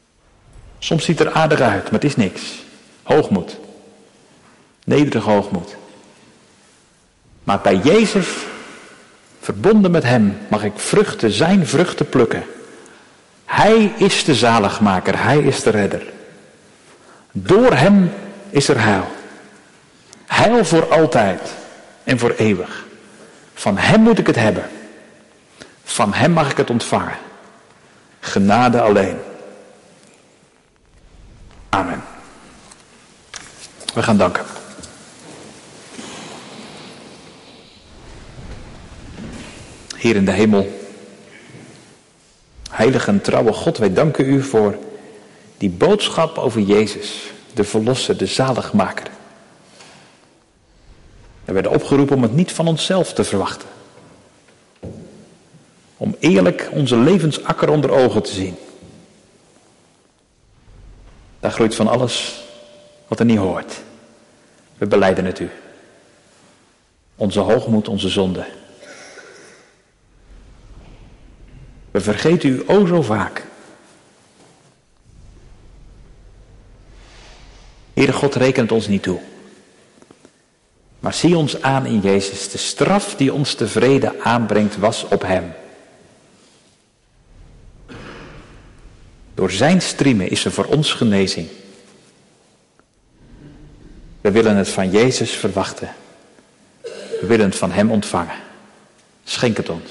Speaker 2: Soms ziet het er aardig uit, maar het is niks. Hoogmoed. Nederige hoogmoed. Maar bij Jezus, verbonden met hem, mag ik zijn vruchten plukken. Hij is de zaligmaker, hij is de redder. Door hem is er heil. Heil voor altijd en voor eeuwig. Van hem moet ik het hebben. Van hem mag ik het ontvangen. Genade alleen. Amen. We gaan danken. Heer in de hemel, heilige en trouwe God, wij danken u voor die boodschap over Jezus, de verlosser, de zaligmaker. We werden opgeroepen om het niet van onszelf te verwachten. Om eerlijk onze levensakker onder ogen te zien. Daar groeit van alles wat er niet hoort. We belijden het u. Onze hoogmoed, onze zonde. We vergeten u o zo vaak. Heere God, reken het ons niet toe. Maar zie ons aan in Jezus. De straf die ons de vrede aanbrengt was op hem. Door zijn striemen is er voor ons genezing. We willen het van Jezus verwachten. We willen het van hem ontvangen. Schenk het ons.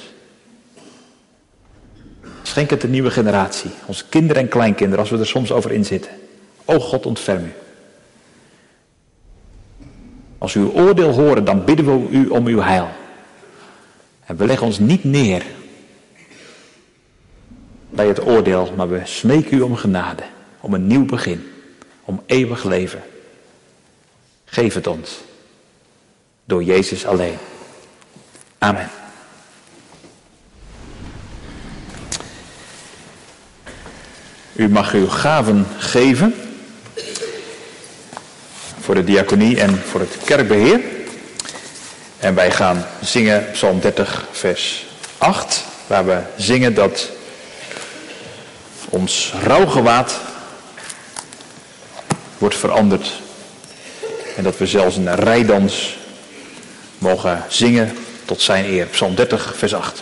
Speaker 2: Schenk het de nieuwe generatie. Onze kinderen en kleinkinderen, als we er soms over inzitten. O God, ontferm u. Als we uw oordeel horen, dan bidden we u om uw heil. En we leggen ons niet neer bij het oordeel, maar we smeken u om genade. Om een nieuw begin. Om eeuwig leven. Geef het ons. Door Jezus alleen. Amen. U mag uw gaven geven. Voor de diaconie en voor het kerkbeheer. En wij gaan zingen Psalm 30 vers 8. Waar we zingen dat ons rouwgewaad wordt veranderd. En dat we zelfs een rijdans mogen zingen tot zijn eer. Psalm 30 vers 8.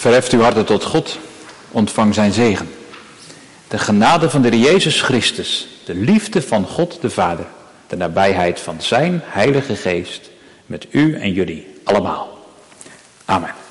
Speaker 2: Verheft uw harten tot God, ontvang zijn zegen. De genade van de Heer Jezus Christus, de liefde van God de Vader, de nabijheid van zijn Heilige Geest met u en jullie allemaal. Amen.